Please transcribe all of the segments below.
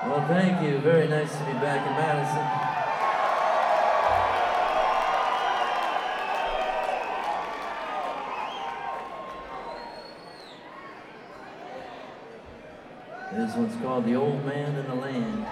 Well, thank you. Very nice to be back in Madison. This one's called The Old Man and the Land.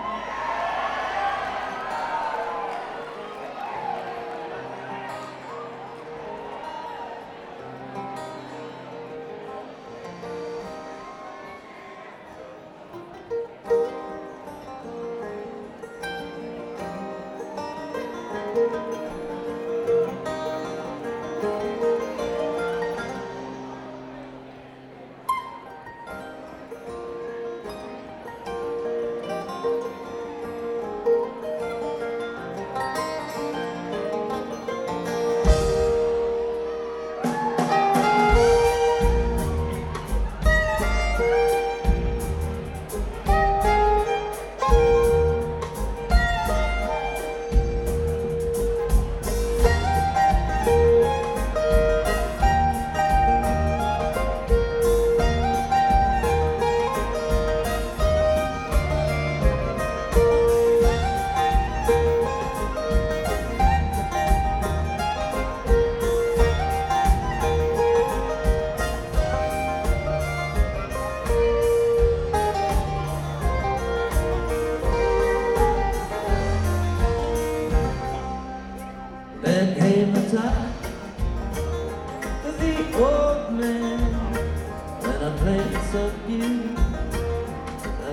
There came a time for the old man when a place of beauty, the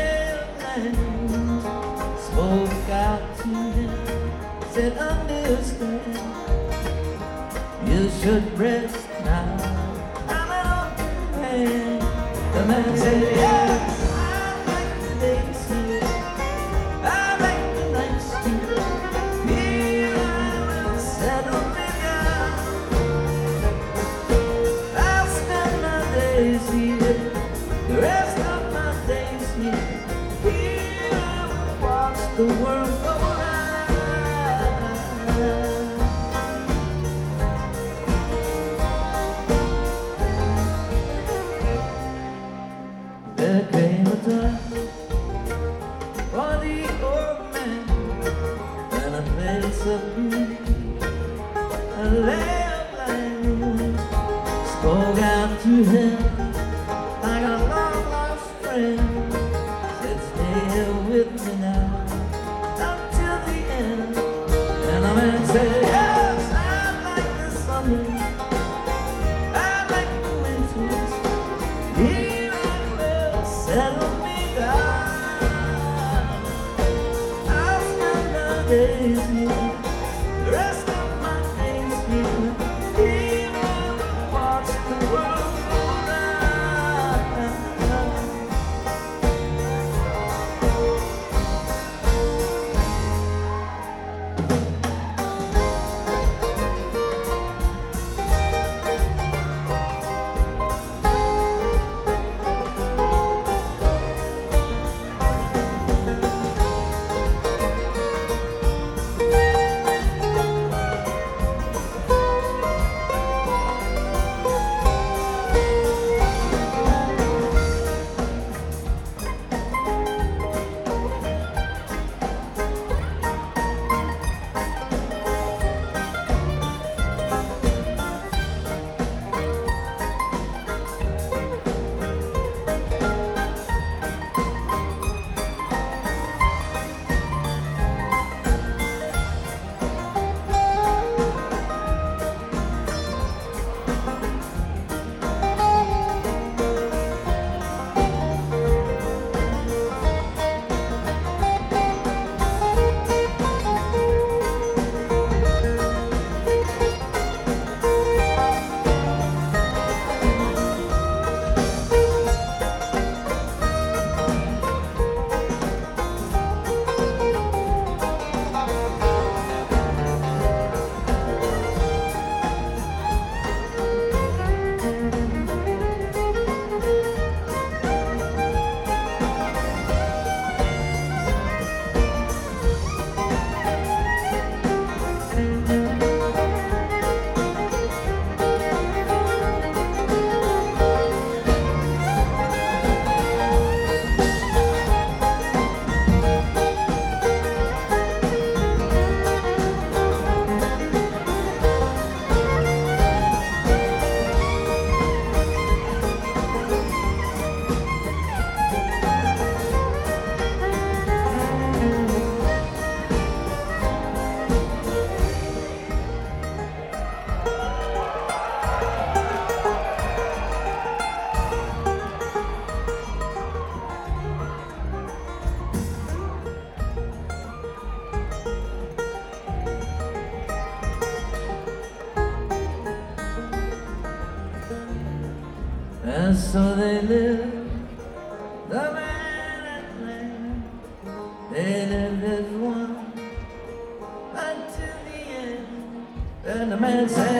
land spoke out to him, said, understand, you should rest now. I'm an old man. The man said, yes, I like the days here, I like the nights here. Here I will settle me down. I'll spend my days here, the rest of my days here. Here I will watch the world go round. There came a time for the old man and a place of beauty, a lay of land spoke out to him like a long lost friend, said, stay here with me now until the end. And the man said, yes, I like the summer, I like the winters. Here I will settle me down. I'll spend my days here, the rest of my days here. Here I will watch the world go round. And so they lived, the man and man. They lived as one until the end. And the man said,